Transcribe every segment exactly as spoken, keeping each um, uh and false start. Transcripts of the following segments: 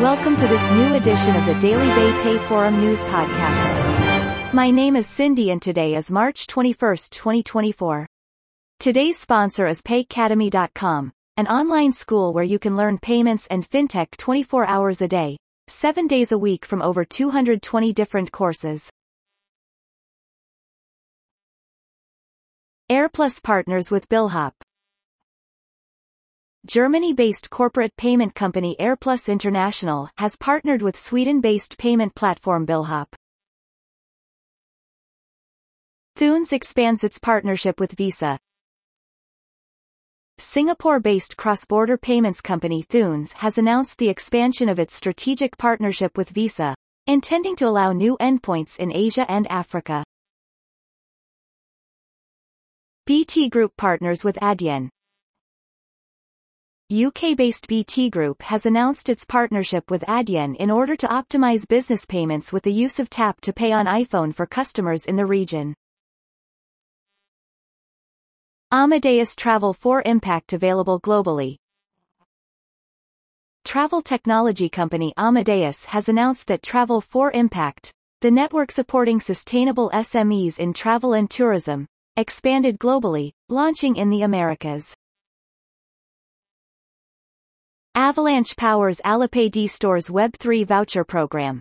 Welcome to this new edition of the Daily Bay Pay Forum News Podcast. My name is Cindy and today is March twenty-first, twenty twenty-four. Today's sponsor is Paycademy dot com, an online school where you can learn payments and fintech twenty-four hours a day, seven days a week from over two hundred twenty different courses. AirPlus partners with Billhop. Germany-based corporate payment company AirPlus International has partnered with Sweden-based payment platform Billhop. Thunes expands its partnership with Visa. Singapore-based cross-border payments company Thunes has announced the expansion of its strategic partnership with Visa, intending to allow new endpoints in Asia and Africa. B T Group partners with Adyen. U K-based B T Group has announced its partnership with Adyen in order to optimize business payments with the use of Tap to Pay on iPhone for customers in the region. Amadeus Travel four Impact available globally. Travel technology company Amadeus has announced that Travel four Impact, the network supporting sustainable S M Es in travel and tourism, expanded globally, launching in the Americas. Avalanche powers Alipay D-Store's Web three voucher program.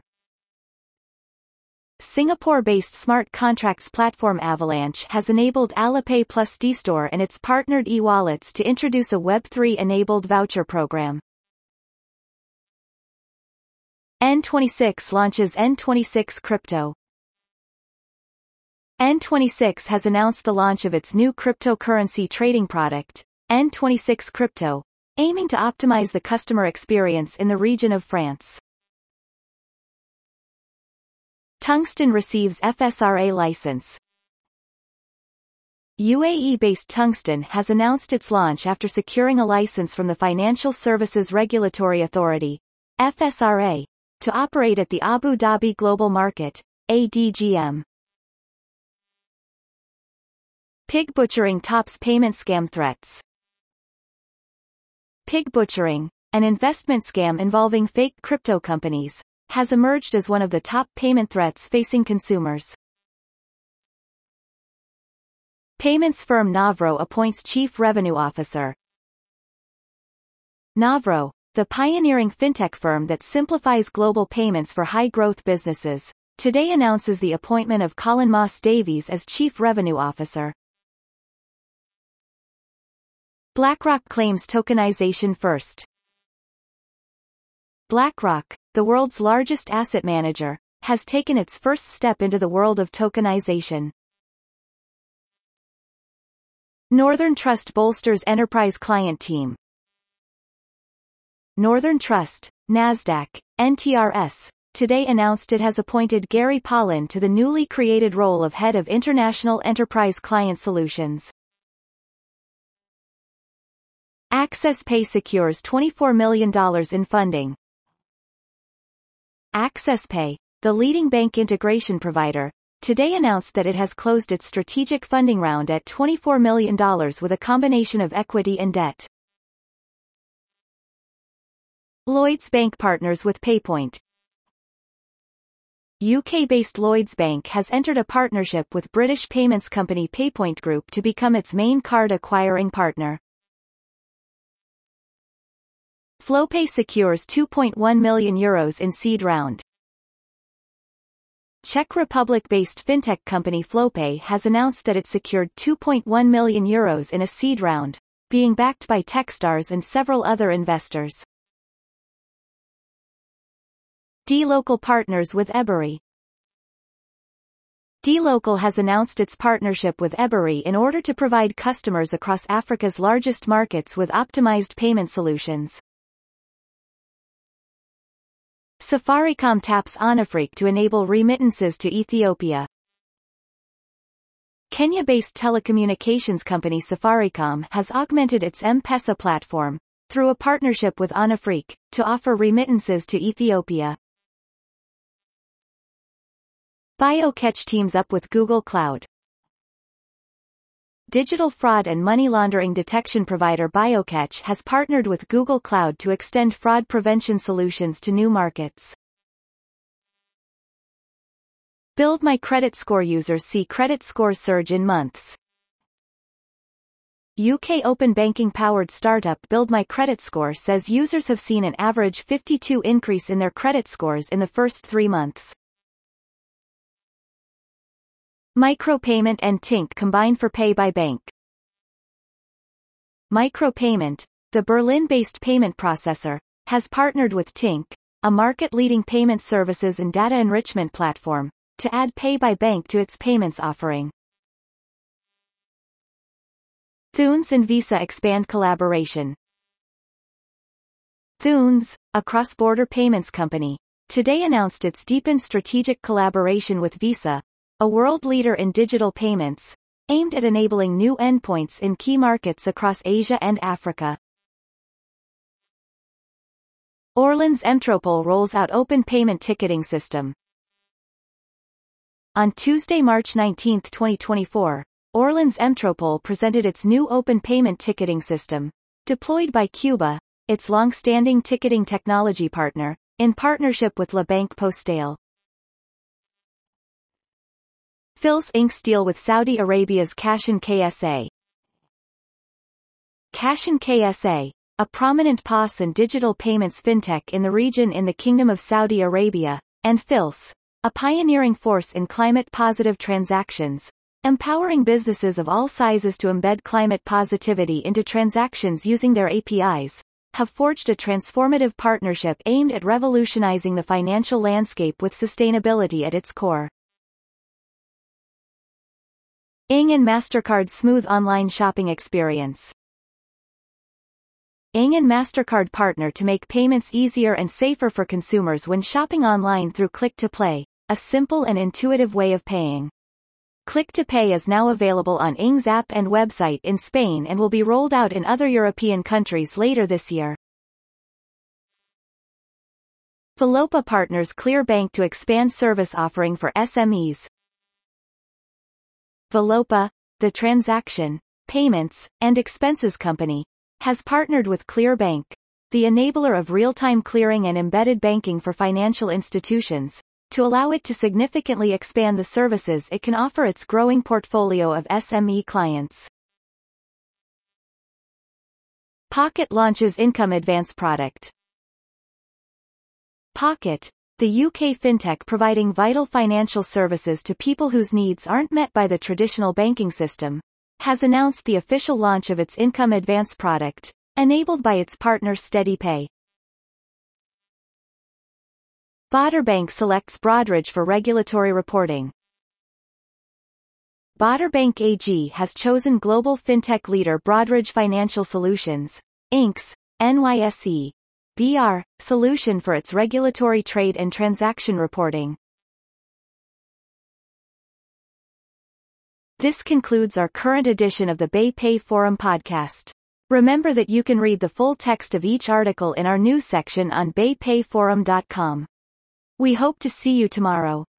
Singapore-based smart contracts platform Avalanche has enabled Alipay Plus D-Store and its partnered e-wallets to introduce a Web three-enabled voucher program. N twenty-six launches N twenty-six Crypto. N twenty-six has announced the launch of its new cryptocurrency trading product, N twenty-six Crypto, aiming to optimize the customer experience in the region of France. Tungsten receives F S R A license. U A E-based Tungsten has announced its launch after securing a license from the Financial Services Regulatory Authority, F S R A, to operate at the Abu Dhabi Global Market, A D G M. Pig butchering tops payment scam threats. Pig butchering, an investment scam involving fake crypto companies, has emerged as one of the top payment threats facing consumers. Payments firm Navro appoints Chief Revenue Officer. Navro, the pioneering fintech firm that simplifies global payments for high-growth businesses, today announces the appointment of Colin Moss Davies as Chief Revenue Officer. BlackRock claims tokenization first. BlackRock, the world's largest asset manager, has taken its first step into the world of tokenization. Northern Trust bolsters enterprise client team. Northern Trust, Nasdaq, N T R S, today announced it has appointed Gary Pollan to the newly created role of Head of International Enterprise Client Solutions. Access Pay secures twenty-four million dollars in funding. Access Pay, the leading bank integration provider, today announced that it has closed its strategic funding round at twenty-four million dollars with a combination of equity and debt. Lloyds Bank partners with PayPoint. U K-based Lloyds Bank has entered a partnership with British payments company PayPoint Group to become its main card acquiring partner. Flowpay secures two point one million euros in seed round. Czech Republic-based fintech company Flowpay has announced that it secured two point one million euros in a seed round, being backed by Techstars and several other investors. dLocal partners with Ebury. dLocal has announced its partnership with Ebury in order to provide customers across Africa's largest markets with optimized payment solutions. Safaricom taps Onafrique to enable remittances to Ethiopia. Kenya-based telecommunications company Safaricom has augmented its M-Pesa platform, through a partnership with Onafrique, to offer remittances to Ethiopia. BioCatch teams up with Google Cloud. digital fraud and money laundering detection provider BioCatch has partnered with Google Cloud to extend fraud prevention solutions to new markets. Build My Credit Score users see credit score surge in months. U K open banking-powered startup Build My Credit Score says users have seen an average fifty-two increase in their credit scores in the first three months. Micropayment and Tink combine for Pay by Bank. Micropayment, the Berlin-based payment processor, has partnered with Tink, a market-leading payment services and data enrichment platform, to add Pay by Bank to its payments offering. Thunes and Visa expand collaboration. Thunes, a cross-border payments company, today announced its deepened strategic collaboration with Visa, a world leader in digital payments, aimed at enabling new endpoints in key markets across Asia and Africa. Orleans Mtropol rolls out open payment ticketing system. On Tuesday, March nineteenth, twenty twenty-four, Orleans Mtropol presented its new open payment ticketing system, deployed by Cuba, its long-standing ticketing technology partner, in partnership with La Banque Postale. Fils Incorporated deal with Saudi Arabia's Cashin K S A. Cashin K S A, a prominent P O S and digital payments fintech in the region in the Kingdom of Saudi Arabia, and Fils, a pioneering force in climate-positive transactions, empowering businesses of all sizes to embed climate positivity into transactions using their A P Is, have forged a transformative partnership aimed at revolutionizing the financial landscape with sustainability at its core. Ing and MasterCard's smooth online shopping experience. Ing and MasterCard partner to make payments easier and safer for consumers when shopping online through Click to Pay, a simple and intuitive way of paying. Click to Pay is now available on Ing's app and website in Spain and will be rolled out in other European countries later this year. Velopa partners ClearBank to expand service offering for S M Es. Velopa, the transaction, payments, and expenses company, has partnered with ClearBank, the enabler of real-time clearing and embedded banking for financial institutions, to allow it to significantly expand the services it can offer its growing portfolio of S M E clients. Pocket launches income advance product. Pocket, the U K fintech providing vital financial services to people whose needs aren't met by the traditional banking system, has announced the official launch of its income advance product, enabled by its partner SteadyPay. Baader Bank selects Broadridge for regulatory reporting. Baader Bank A G has chosen global fintech leader Broadridge Financial Solutions, Incorporated's, N Y S E, B R, solution for its regulatory trade and transaction reporting. This concludes our current edition of the BayPay Forum podcast. Remember that you can read the full text of each article in our news section on bay pay forum dot com. We hope to see you tomorrow.